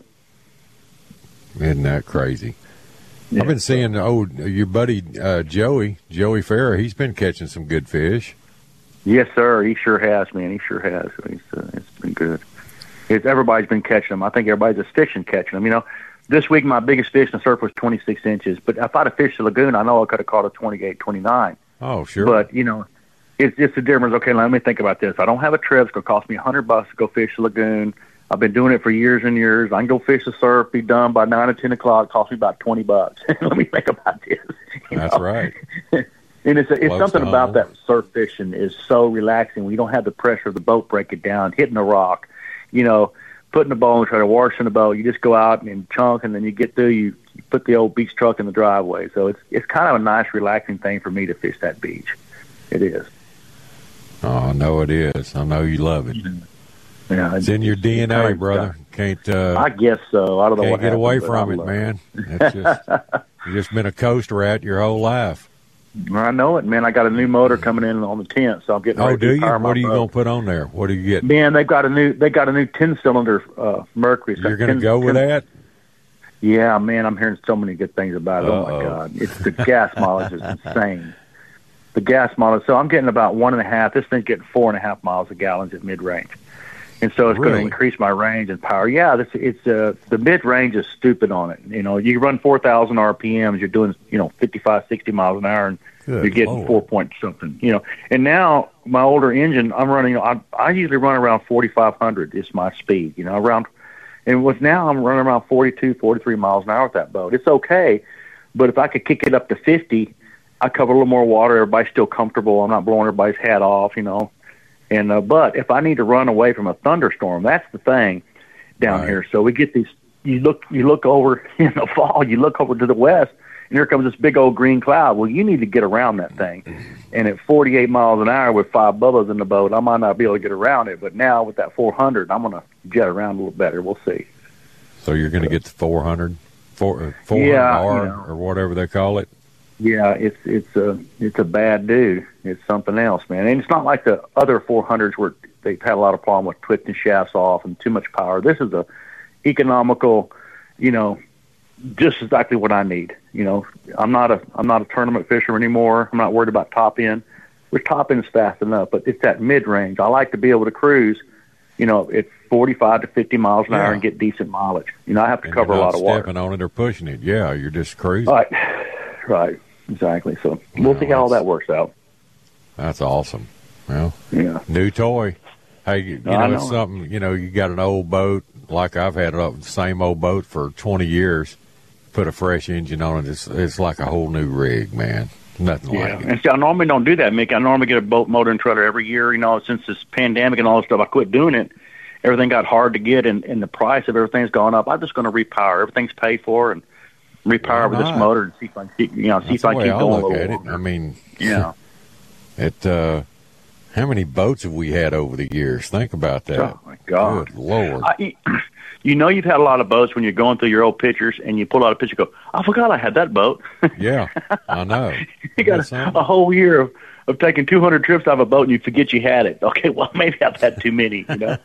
Isn't that crazy? Yeah. I've been seeing, oh, your buddy uh, Joey, Joey Farrer, he's been catching some good fish. Yes, sir. He sure has, man. He sure has. He's, uh, it's been good. It's, everybody's been catching them. I think everybody's just fishing catching them. You know, this week my biggest fish in the surf was twenty-six inches. But if I'd have fished the lagoon, I know I could have caught a twenty-eight, twenty-nine. Oh, sure. But, you know, it's it's the difference. Okay, let me think about this. I don't have a trip. It's going to cost me a hundred bucks to go fish the lagoon. I've been doing it for years and years. I can go fish the surf, be done by nine or ten o'clock. It costs me about twenty bucks. Let me think about this. you That's know? right. And it's, it's Close something to about home. that surf fishing is so relaxing. We don't have the pressure of the boat breaking down, hitting a rock, you know, putting the boat and trying to wash in the boat. You just go out and chunk, and then you get through. You, you put the old beach truck in the driveway. So it's it's kind of a nice, relaxing thing for me to fish that beach. It is. Oh, I know it is. I know you love it. Yeah, It's in your D N A, kinda- brother. Can't uh, I guess so. I don't know can't what get away happened, but from I it, love man. It's just you've just been a coast rat your whole life. I know it, man. I got a new motor coming in on the tenth, so I'm getting Oh, ready do to you? retire my What are you boat. going to put on there? What are you getting? Man, they've got a new they got a new ten cylinder uh, Mercury. You're going to go with that? Yeah, man, I'm hearing so many good things about it. Oh my Uh-oh. God, it's the gas mileage is insane. The gas mileage. So I'm getting about one and a half. This thing's getting four and a half miles a gallon at mid range, and so it's going Really? to increase my range and power. Yeah, this it's uh, the mid range is stupid on it. You know, you run four thousand R P Ms, you're doing you know fifty-five, sixty miles an hour, and Good you're getting Lord. four point something. You know, and now my older engine, I'm running. I, I usually run around forty-five hundred is my speed. You know, around. And with now, I'm running around forty-two, forty-three miles an hour with that boat. It's okay, but if I could kick it up to fifty, I cover a little more water. Everybody's still comfortable. I'm not blowing everybody's hat off, you know. And uh, but if I need to run away from a thunderstorm, that's the thing down Right. here. So we get these. You look, you look over in the fall. You look over to the west, and here comes this big old green cloud. Well, you need to get around that thing. And at forty-eight miles an hour with five bubbles in the boat, I might not be able to get around it. But now with that four hundred, I'm going to jet around a little better. We'll see. So you're going to get the four hundred, four hundred Yeah, R you know. or whatever they call it. Yeah, it's it's a it's a bad dude. It's something else, man. And it's not like the other four hundreds where they've had a lot of problem with twisting shafts off and too much power. This is a economical, you know, just exactly what I need. You know, I'm not a I'm not a tournament fisher anymore. I'm not worried about top end. We're top end's fast enough, but it's that mid range. I like to be able to cruise, you know, at forty-five to fifty miles an Yeah. hour and get decent mileage. You know, I have to And cover a you're lot not of water. stepping on it or pushing it. Yeah, you're just cruising. Right, right, exactly. So we'll Wow, see how all that's- that works out. That's awesome. Well, Yeah. new toy. Hey, you, you I know, it's know. something, you know, you got an old boat, like I've had the same old boat for twenty years, put a fresh engine on it. It's, it's like a whole new rig, man. Nothing Yeah, like it. and see, I normally don't do that, Mick. I normally get a boat motor and trailer every year. You know, since this pandemic and all this stuff, I quit doing it. Everything got hard to get, and, and the price of everything's gone up. I'm just going to repower. Everything's paid for, and repower Why with this not? motor and see if I can keep, you know, see That's if I the way keep I going a look little at it. longer. I mean, Yeah. it, uh, how many boats have we had over the years? Think about that. Oh my God. Good Lord. I, you know, you've had a lot of boats when you're going through your old pictures, and you pull out a picture, and go, I forgot I had that boat. Yeah, I know. You got That's a, something. a whole year of, of taking two hundred trips out of a boat, and you forget you had it. Okay, well, maybe I've had too many, you know.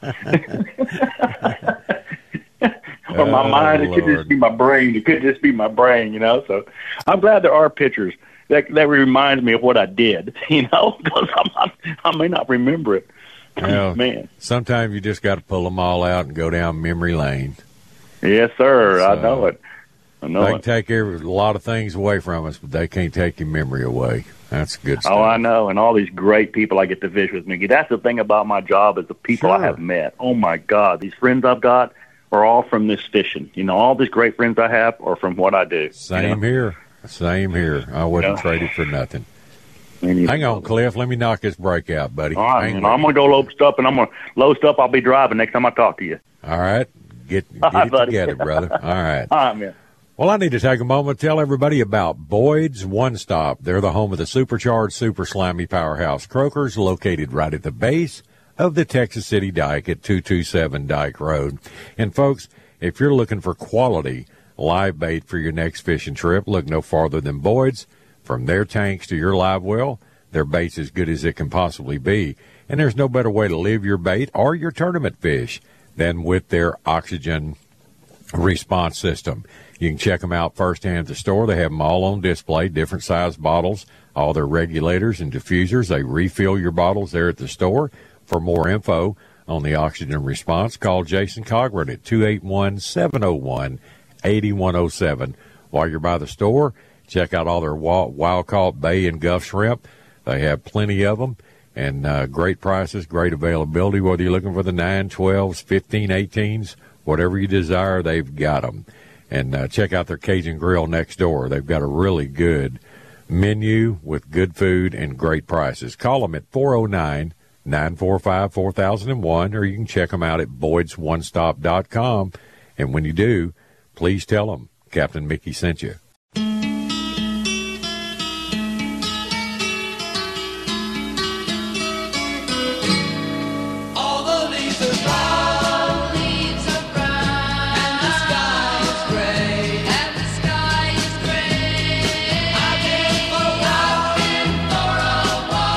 Or my Oh, mind, it could Lord. just be my brain. It could just be my brain, you know. So I'm glad there are pictures that that reminds me of what I did, you know, because I'm not, I may not remember it. Well, Man, sometimes you just got to pull them all out and go down memory lane. yes, sir. I So, know it. I know They can it. take every, a lot of things away from us, but they can't take your memory away. That's good stuff. Oh, I know, and all these great people I get to fish with, Mickey. That's the thing about my job is the people I Sure. have met. Oh my God, these friends I've got are all from this fishing. You know, all these great friends I have are from what I do. Same you know? here. Same here. I wouldn't Yeah. trade it for nothing. And Hang on, Cliff. Let me knock this break out, buddy. All right, Hang man. I'm with going to go load stuff, and I'm going to load stuff. I'll be driving next time I talk to you. me. All right. Get, All get right, it buddy. together, brother. All right. All right, man. Well, I need to take a moment to tell everybody about Boyd's One Stop. They're the home of the supercharged, super slimy powerhouse croakers, located right at the base of the Texas City Dike at two two seven Dike Road. And, folks, if you're looking for quality live bait for your next fishing trip, look no farther than Boyd's. From their tanks to your live well, their bait's as good as it can possibly be. And there's no better way to live your bait or your tournament fish than with their oxygen response system. You can check them out firsthand at the store. They have them all on display, different size bottles, all their regulators and diffusers. They refill your bottles there at the store. For more info on the oxygen response, call Jason Cogburn at two eight one, seven oh one, eight one oh seven. While you're by the store, check out all their wild-caught bay and guff shrimp. They have plenty of them, and uh, great prices, great availability. Whether you're looking for the nine, twelves, fifteen, eighteens, whatever you desire, they've got them. And uh, check out their Cajun Grill next door. They've got a really good menu with good food and great prices. Call them at four oh nine, nine four five, four thousand one, or you can check them out at boyds one stop dot com. And when you do, please tell them Captain Mickey sent you. All the leaves are brown, leaves are brown, and the sky is gray, and the sky is gray. I've been for a walk, been for a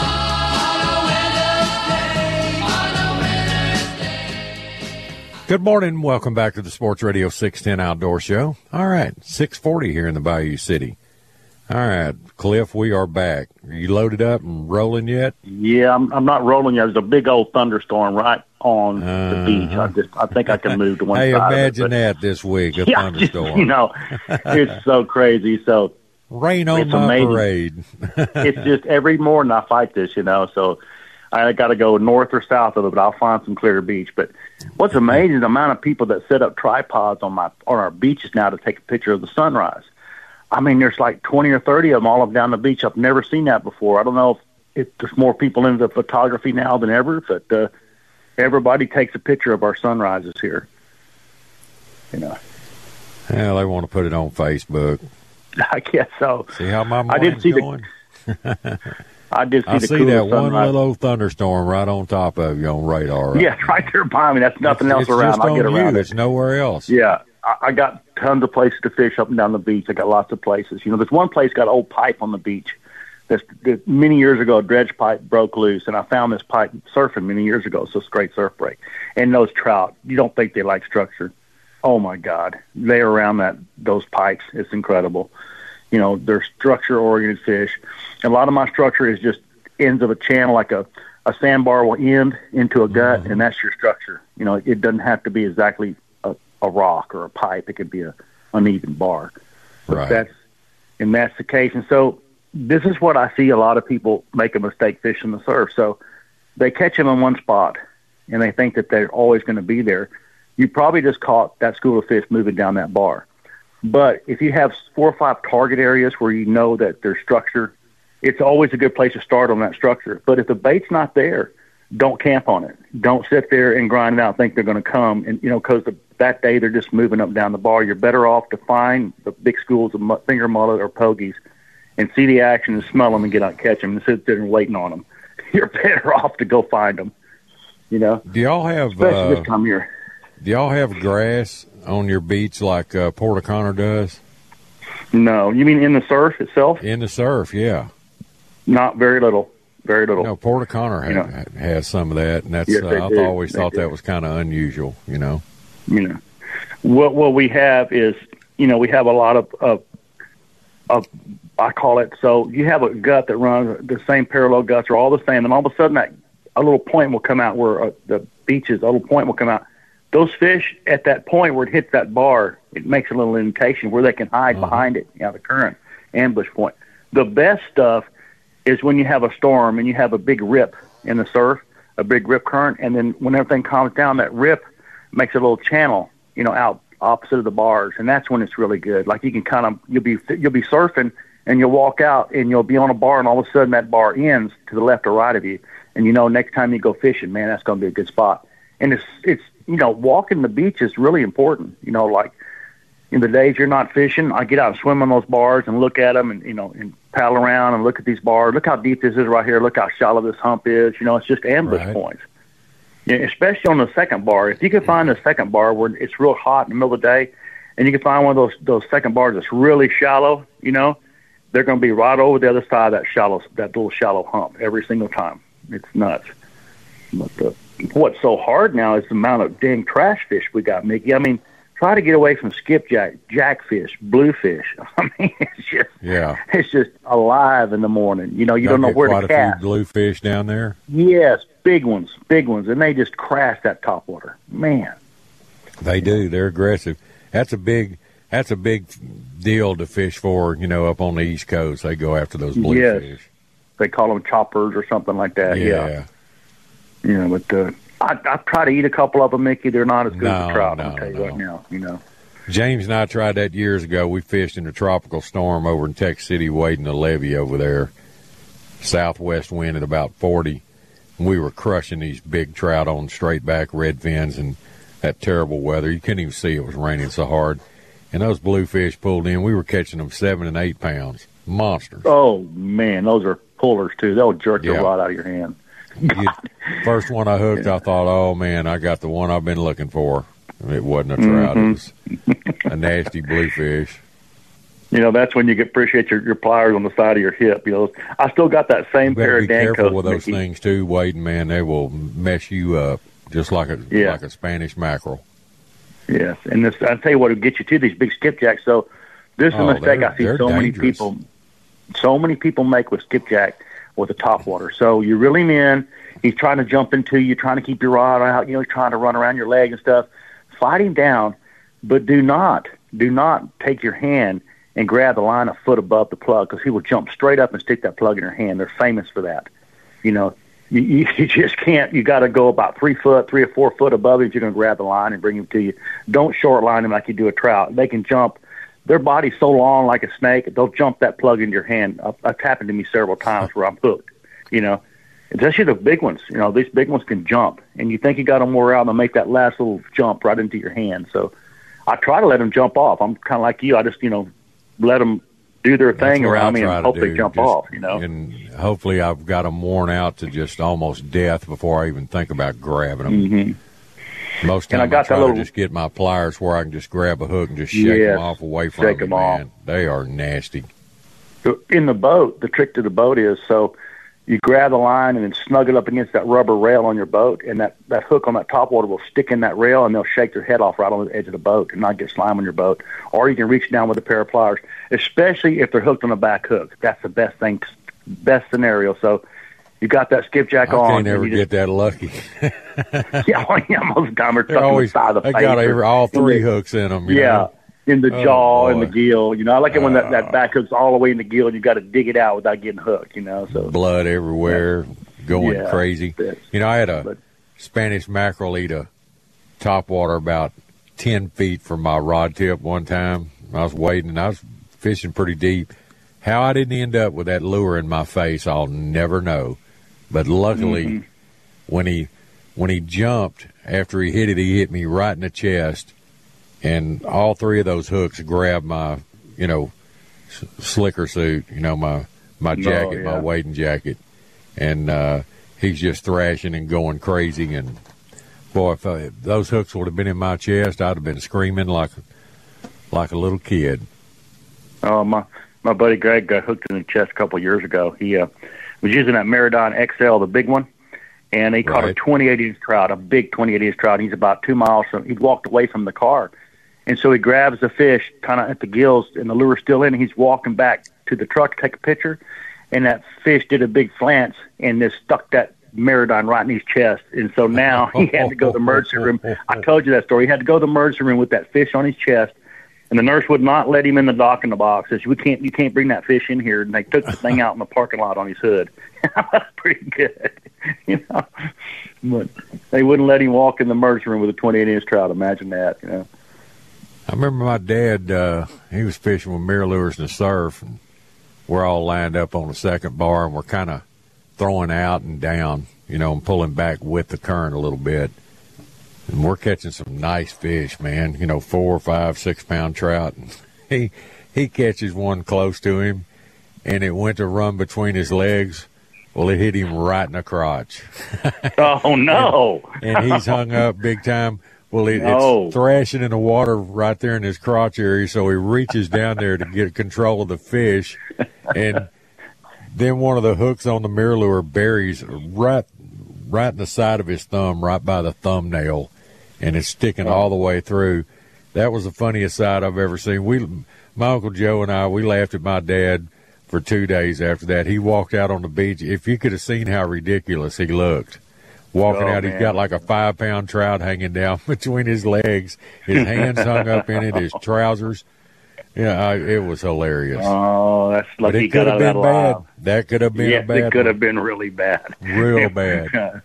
walk on a winter's day, on a winter's day. Good morning. Welcome back to the Sports Radio six ten Outdoor Show. All right, six forty here in the Bayou City. All right, Cliff, we are back. Are you loaded up and rolling yet? Yeah, I'm, I'm not rolling yet. There's a big old thunderstorm right on Uh-huh. the beach. I just, I think I can move to one Hey, side. imagine of it, that this week, a but, yeah, thunderstorm. you know, it's so crazy. So Rain on it's my amazing. parade. It's just every morning I fight this, you know. So I got to go north or south of it, but I'll find some clear beach. But what's amazing is the amount of people that set up tripods on my on our beaches now to take a picture of the sunrise. I mean, there's like twenty or thirty of them all up down the beach. I've never seen that before. I don't know if, if there's more people into photography now than ever, but uh, everybody takes a picture of our sunrises here. You know, Yeah, they want to put it on Facebook. I guess so. See how my I did morning's see going? the. I did see I the see coolest that one sunrise. little old thunderstorm right on top of you on radar. Right Yeah, now. right there by me. That's nothing It's- else it's around. just I'll on get around you. it. It's nowhere else. Yeah, I, I got tons of places to fish up and down the beach. I got lots of places. You know, there's one place got an old pipe on the beach. That's that many years ago, a dredge pipe broke loose, and I found this pipe surfing many years ago. So it's a great surf break. And those trout, you don't think they like structure. Oh my God, they're around that those pipes. It's incredible. You know, they're structure-oriented fish. And a lot of my structure is just ends of a channel, like a a sandbar will end into a gut, Mm-hmm. and that's your structure. You know, it doesn't have to be exactly a, a rock or a pipe. It could be a uneven bar. But Right. that's and that's the case. And so this is what I see a lot of people make a mistake fishing the surf. So they catch them in one spot, and they think that they're always going to be there. You probably just caught that school of fish moving down that bar. But if you have four or five target areas where you know that there's structure, it's always a good place to start on that structure. But if the bait's not there, don't camp on it. Don't sit there and grind it out and think they're going to come. And, you know, because that day they're just moving up down the bar. You're better off to find the big schools of mu- finger mullet or pogies and see the action and smell them and get out and catch them and sit there and waiting on them. You're better off to go find them, you know, Do y'all have especially uh, this time of year. do y'all have grass on your beach like uh, Port O'Connor does? No, you mean in the surf itself? In the surf, yeah. Not very little, very little. No, Port O'Connor ha- You know. has some of that, and that's Yes, uh, they I've do. always They thought do. that was kind of unusual. You know. You know, what what we have is, you know, we have a lot of, of, of I call it, so you have a gut that runs, the same parallel guts are all the same, and all of a sudden that a little point will come out where uh, the beaches, a little point will come out. Those fish at that point where it hits that bar, it makes a little indication where they can hide Uh-huh. behind it, you know, the current ambush point. The best stuff is when you have a storm and you have a big rip in the surf, a big rip current, and then when everything calms down, that rip makes a little channel, you know, out opposite of the bars, and that's when it's really good. Like you can kind of you'll be you'll be surfing and you'll walk out and you'll be on a bar, and all of a sudden that bar ends to the left or right of you, and you know next time you go fishing, man, that's going to be a good spot. And it's it's you know walking the beach is really important. You know, like in the days you're not fishing, I get out and swim on those bars and look at them, and you know and paddle around and look at these bars. Look how deep this is right here. Look how shallow this hump is. You know, it's just ambush Right. points. Yeah, especially on the second bar. If you can find a second bar where it's real hot in the middle of the day, and you can find one of those those second bars that's really shallow, you know, they're going to be right over the other side of that shallow, that little shallow hump every single time. It's nuts. But the, what's so hard now is the amount of dang trash fish we got, Mickey. I mean, try to get away from skipjack, jackfish, bluefish. I mean, it's just Yeah. it's just alive in the morning. You know, you Y'all don't know get where quite to a cast. few bluefish down there. Yes, big ones, big ones, and they just crash that topwater. Man. They do. They're aggressive. That's a big. That's a big deal to fish for. You know, up on the East Coast, they go after those bluefish. Yes. They call them choppers or something like that. Yeah. Yeah. Yeah, but uh, I I try to eat a couple of them, Mickey. They're not as good No, as trout. no, I'll tell you no. right now. You know. James and I tried that years ago. We fished in a tropical storm over in Texas City, wading a levee over there. Southwest wind at about forty. We were crushing these big trout on straight back red fins, and that terrible weather. You couldn't even see it was raining so hard. And those bluefish pulled in. We were catching them seven and eight pounds. Monsters. Oh man, those are pullers too. They'll jerk Yeah. your rod out of your hand. You- first one I hooked, I thought, oh man, I got the one I've been looking for. It wasn't a trout. It was a nasty bluefish. You know, that's when you can appreciate your, your pliers on the side of your hip. You know, I still got that same You pair better be of careful Dankos, with those Mickey. things too, Wade. Man, they will mess you up just like a Yeah. like a Spanish mackerel. Yes, and this I tell you what will get you to these big skipjacks. So this is Oh, a mistake they're- I see they're so many dangerous. people, so many people make with skipjack with the top water. So you reel him in, he's trying to jump into you, trying to keep your rod out, you know, trying to run around your leg and stuff. Fight him down, but do not, do not take your hand and grab the line a foot above the plug, because he will jump straight up and stick that plug in your hand. They're famous for that. You know, you, you, you just can't. You got to go about three foot, three or four foot above him if you're going to grab the line and bring him to you. Don't short line him like you do a trout. They can jump. Their body's so long like a snake, they'll jump that plug into your hand. Uh, It's happened to me several times where I'm hooked. You know, especially the big ones. You know, these big ones can jump, and you think you got them wore out, and they'll make that last little jump right into your hand. So I try to let them jump off. I'm kind of like you. I just, you know, let them do their That's thing what around I me try and to hope they do, jump just- off, you know. And hopefully I've got them worn out to just almost death before I even think about grabbing them. Mm-hmm. Most And I time I, got try that little- to just get my pliers where I can just grab a hook and just shake Yes, them off away from shake me, 'em off. man. They are nasty. In the boat, the trick to the boat is so you grab the line and then snug it up against that rubber rail on your boat, and that, that hook on that top water will stick in that rail, and they'll shake their head off right on the edge of the boat and not get slime on your boat. Or you can reach down with a pair of pliers, especially if they're hooked on a back hook. That's the best thing, best scenario. So you got that skipjack I on. can't and ever you get that lucky. just, yeah, well, yeah, most of the time they're They're stuck on the always, side of the they face. got or- every, all three in the- hooks in them. You Yeah. know? In the Oh, jaw and the boy. gill, you know. I like it when that, Uh, that back hook's all the way in the gill, and you got to dig it out without getting hooked, you know. So Blood everywhere, going Yeah, crazy. that's- You know, I had a but- Spanish mackerel eat a topwater about ten feet from my rod tip one time. I was wading, and I was fishing pretty deep. How I didn't end up with that lure in my face, I'll never know. But luckily, Mm-hmm. when he when he jumped, after he hit it, he hit me right in the chest. And all three of those hooks grabbed my, you know, s- slicker suit, you know, my, my jacket, my yeah. wading jacket. And uh, he's just thrashing and going crazy. And, boy, if, uh, if those hooks would have been in my chest, I'd have been screaming like, like a little kid. Oh, my my buddy Greg got hooked in the chest a couple of years ago. He uh, was using that Meridon X L, the big one, and he caught a Right. twenty-eight inch trout, a big twenty-eight inch trout. He's about two miles from. He'd walked away from the car, and so he grabs the fish kind of at the gills, and the lure's still in. And he's walking back to the truck to take a picture, and that fish did a big flance and just stuck that Meridon right in his chest. And so now he had to go to the emergency room. I told you that story. He had to go to the emergency room with that fish on his chest. And the nurse would not let him in the dock in the box. Says, "We can't, you can't bring that fish in here." And they took the thing out in the parking lot on his hood. That's pretty good, you know. But they wouldn't let him walk in the emergency room with a twenty-eight inch trout. Imagine that, you know. I remember my dad, uh, he was fishing with mirror lures in the surf, and we're all lined up on the second bar, and we're kind of throwing out and down, you know, and pulling back with the current a little bit. And we're catching some nice fish, man, you know, four, five, six-pound trout. And he, he catches one close to him, and it went to run between his legs. Well, it hit him right in the crotch. Oh, no. and, and he's hung up big time. Well, it, No. it's thrashing in the water right there in his crotch area, so he reaches down there to get control of the fish, and then one of the hooks on the mirror lure buries right, right in the side of his thumb, right by the thumbnail, and it's sticking all the way through. That was the funniest sight I've ever seen. We, my Uncle Joe and I, we laughed at my dad for two days after that. He walked out on the beach. If you could have seen how ridiculous he looked. Walking Oh, out, he's man. got like a five-pound trout hanging down between his legs. His hands hung up in it, his trousers. Yeah, I, it was hilarious. Oh, that's but lucky it he got could out have of that been bad. alive. That could have been Yes, a bad it could one. have been really bad. Real bad.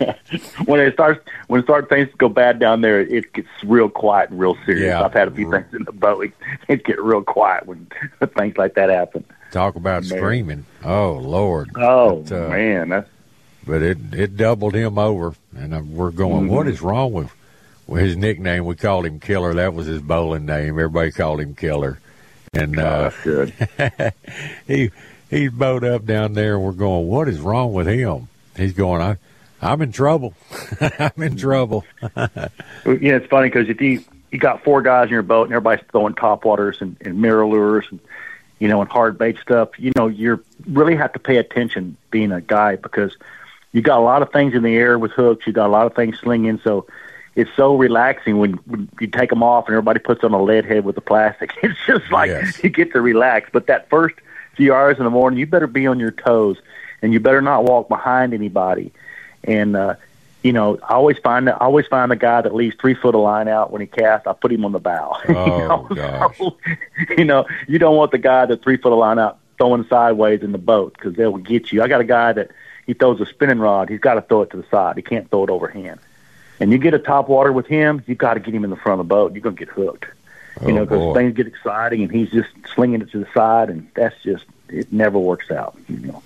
when it starts, when it starts things to go bad down there, it gets real quiet and real serious. Yeah. I've had a few things in the boat. It, it get real quiet when things like that happen. Talk about Man. screaming. Oh, Lord. Oh But, uh, man, that's But it it doubled him over, and uh, we're going, Mm-hmm. what is wrong with well, his nickname? We called him Killer. That was his bowling name. Everybody called him Killer. And oh, uh, that's good. he he's bowed up down there, and we're going, what is wrong with him? He's going, I, I'm in trouble. I'm in trouble. Yeah, it's funny because if you you got four guys in your boat and everybody's throwing topwaters and, and mirror lures and you know and hard bait stuff, you know you really have to pay attention being a guy because you got a lot of things in the air with hooks. You got a lot of things slinging, so it's so relaxing when, when you take them off and everybody puts on a lead head with the plastic. It's just like Yes. you get to relax. But that first few hours in the morning, you better be on your toes, and you better not walk behind anybody. And uh, you know, I always find that I always find the guy that leaves three foot of line out when he casts. I put him on the bow. Oh, you know? gosh. So, you know, you don't want the guy that three foot of line out throwing sideways in the boat because they will get you. I got a guy that he throws a spinning rod. He's got to throw it to the side. He can't throw it overhand. And you get a top water with him, you got to get him in the front of the boat. You're going to get hooked. You Oh, know, because boy. things get exciting, and he's just slinging it to the side, and that's just it never works out. You know.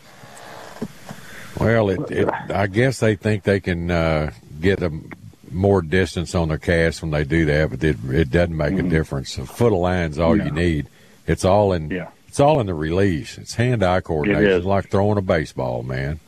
Well, it, it, I guess they think they can uh, get a more distance on their cast when they do that, but it, it doesn't make a difference. A foot of line's all No. you need. It's all in. Yeah. It's all in the release. It's hand-eye coordination. is. It's like throwing a baseball, man.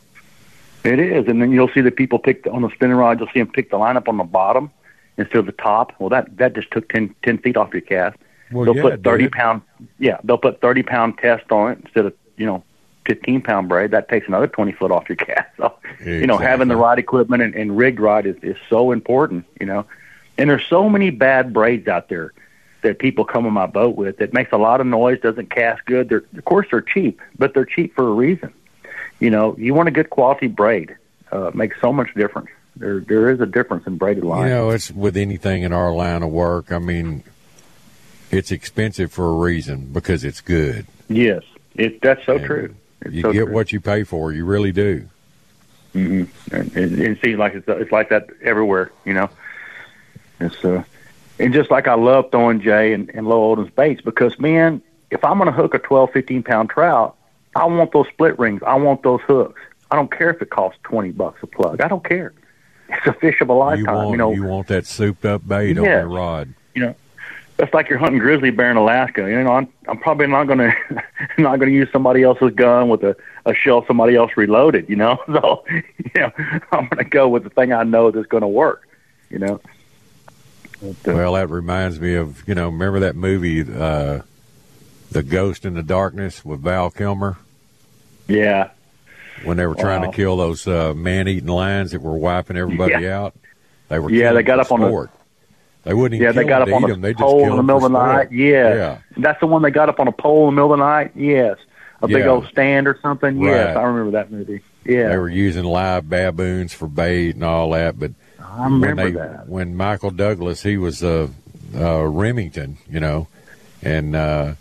It is, and then you'll see the people pick the, on the spinning rod. You'll see them pick the line up on the bottom instead of the top. Well, that that just took ten, ten feet off your cast. Well, they'll yeah, put it thirty did. pound. Yeah, they'll put thirty pound test on it instead of you know fifteen pound braid. That takes another twenty foot off your cast. So you know having the Exactly. right equipment and, and rigged right is, is so important. You know, and there's so many bad braids out there that people come on my boat with that makes a lot of noise, doesn't cast good. They're, of course, they're cheap, but they're cheap for a reason. You know, you want a good quality braid. Uh, it makes so much difference. There, there is a difference in braided line. You know, it's with anything in our line of work. I mean, it's expensive for a reason because it's good. Yes, it, that's so And true. It's You so get true. what you pay for. You really do. Mm-hmm. And it, it seems like it's it's like that everywhere. You know, it's uh, and just like I love throwing Jay and, and Low Odom's baits because man, if I'm going to hook a twelve, fifteen pound trout, I want those split rings. I want those hooks. I don't care if it costs twenty bucks a plug. I don't care. It's a fish of a You lifetime. want, You know, you want that souped up bait on Yes. your rod. you know, that's like you're hunting grizzly bear in Alaska. You know, I'm, I'm probably not going to not going to use somebody else's gun with a, a shell somebody else reloaded. You know, so you know, I'm going to go with the thing I know that's going to work. You know. But, uh, Well, that reminds me of, you know, remember that movie, uh, The Ghost in the Darkness with Val Kilmer? yeah, When they were trying Wow. to kill those uh, man-eating lions that were wiping everybody Yeah. out. They were Yeah, killing they got for up on the- sport. They wouldn't even yeah, they kill got them up to on eat a them. They just pole killed in the them middle for of the sport. night. Yeah. Yeah. That's the one they got up on a pole in the middle of the night. Yes, a big Yeah. old stand or something. Yes, Right. I remember that movie. Yeah, They were using live baboons for bait and all that. But I remember when they, that. when Michael Douglas, he was uh, uh, Remington, you know, and uh,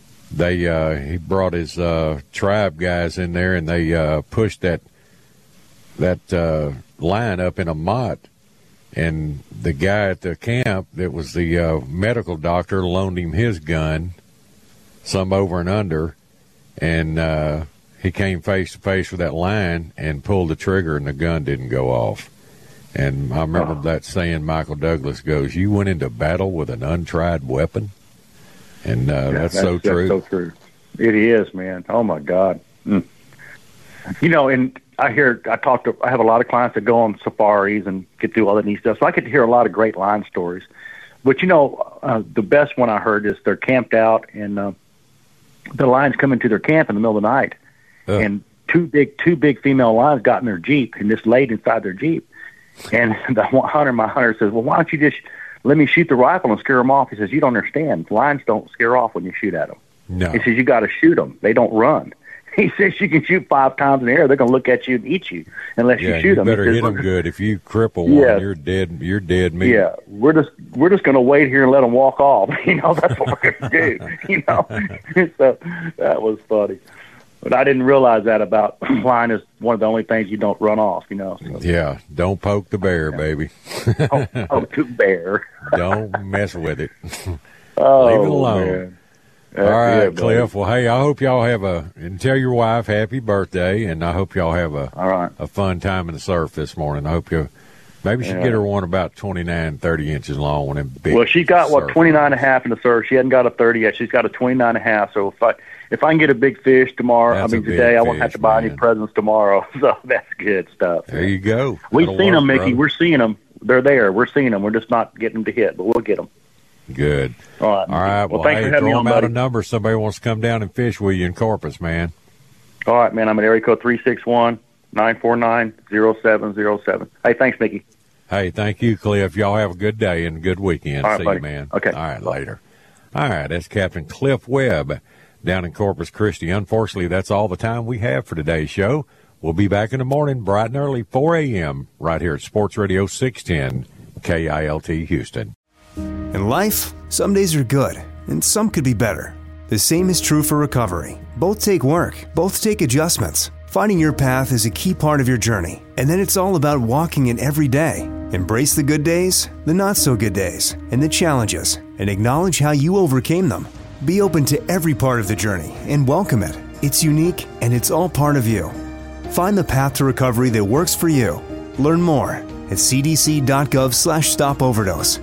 they uh, he brought his uh, tribe guys in there, and they uh, pushed that that uh, line up in a mott, and the guy at the camp that was the uh, medical doctor loaned him his gun, some over and under, and uh, he came face to face with that lion and pulled the trigger, and the gun didn't go off. And I remember oh. that saying, Michael Douglas goes, "You went into battle with an untried weapon," and uh, yeah, that's, that's so true. That's so true. It is, man. Oh my God. Mm. You know, and I hear, I talk to, I have a lot of clients that go on safaris and get through all that neat stuff. So I get to hear a lot of great lion stories. But, you know, uh, the best one I heard is they're camped out and uh, the lions come into their camp in the middle of the night. Uh. And two big, two big female lions got in their Jeep and just laid inside their Jeep. And the hunter, my hunter says, "Well, why don't you just let me shoot the rifle and scare them off?" He says, "You don't understand. Lions don't scare off when you shoot at them." No. He says, "You got to shoot them. They don't run." He says, "You can shoot five times in the air. They're going to look at you and eat you unless yeah, you shoot you them." better says, hit them good. If you cripple one, yeah. you're dead. You're dead meat. Yeah, we're just we're just going to wait here and let them walk off. You know, that's what we're going to do. You know, so that was funny. But I didn't realize that about lion is one of the only things you don't run off. You know. So. Yeah, don't poke the bear, yeah. baby. Don't poke the bear. Don't mess with it. Oh, leave it alone. Man. All right, it, Cliff. Well, hey, I hope y'all have a, and tell your wife happy birthday, and I hope y'all have a All right. a fun time in the surf this morning. I hope you, maybe she yeah. get her one about twenty-nine, thirty inches long, one of them big. Well, she's got, what, surf twenty-nine and a half in the surf. She hasn't got a thirty yet. She's got a twenty-nine and a half. So if I, if I can get a big fish tomorrow, That's I mean, a big today, I won't have fish, to buy man. any presents tomorrow. So that's good stuff. There you go. We've That'll seen work, them, Mickey. brother. We're seeing them. They're there. We're seeing them. We're just not getting them to hit, but we'll get them. Good. All right. All right. Well, Well, thanks hey, for having throw me on, them out a buddy. number. Somebody wants to come down and fish with you in Corpus, man. All right, man. I'm at area code three six one, nine four nine, zero seven zero seven. Hey, thanks, Mickey. Hey, thank you, Cliff. Y'all have a good day and a good weekend. All right, See buddy. you, man. Okay. All right, Bye. later. All right, that's Captain Cliff Webb down in Corpus Christi. Unfortunately, that's all the time we have for today's show. We'll be back in the morning, bright and early, four a.m., right here at Sports Radio six ten, K I L T Houston. In life, some days are good, and some could be better. The same is true for recovery. Both take work, both take adjustments. Finding your path is a key part of your journey, and then it's all about walking it every day. Embrace the good days, the not-so-good days, and the challenges, and acknowledge how you overcame them. Be open to every part of the journey and welcome it. It's unique, and it's all part of you. Find the path to recovery that works for you. Learn more at c d c dot gov slash stop overdose.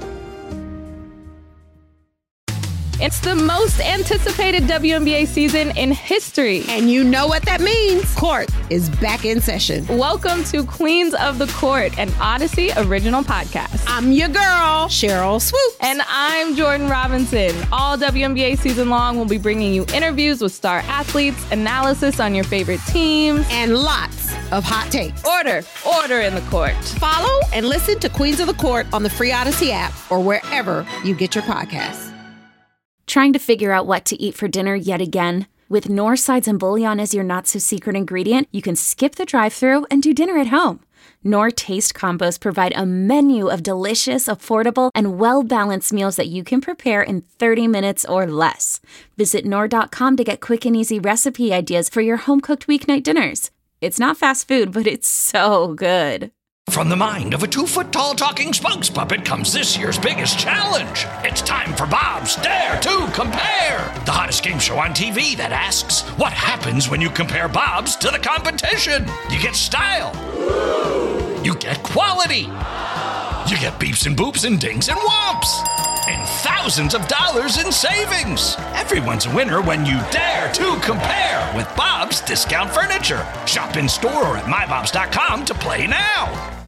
It's the most anticipated W N B A season in history. And you know what that means. Court is back in session. Welcome to Queens of the Court, an Odyssey original podcast. I'm your girl, Cheryl Swoops. And I'm Jordan Robinson. All W N B A season long, we'll be bringing you interviews with star athletes, analysis on your favorite teams, and lots of hot takes. Order, order in the court. Follow and listen to Queens of the Court on the free Odyssey app or wherever you get your podcasts. Trying to figure out what to eat for dinner yet again? With Knorr sides and bouillon as your not-so-secret ingredient, you can skip the drive-thru and do dinner at home. Knorr Taste Combos provide a menu of delicious, affordable, and well-balanced meals that you can prepare in thirty minutes or less. Visit Knorr dot com to get quick and easy recipe ideas for your home-cooked weeknight dinners. It's not fast food, but it's so good. From the mind of a two-foot-tall talking spokes puppet comes this year's biggest challenge. It's time for Bob's Dare to Compare, the hottest game show on T V that asks, what happens when you compare Bob's to the competition? You get style. You get quality. You get beeps and boops and dings and whomps. And thousands of dollars in savings. Everyone's a winner when you dare to compare with Bob's Discount Furniture. Shop in store or at my bobs dot com to play now.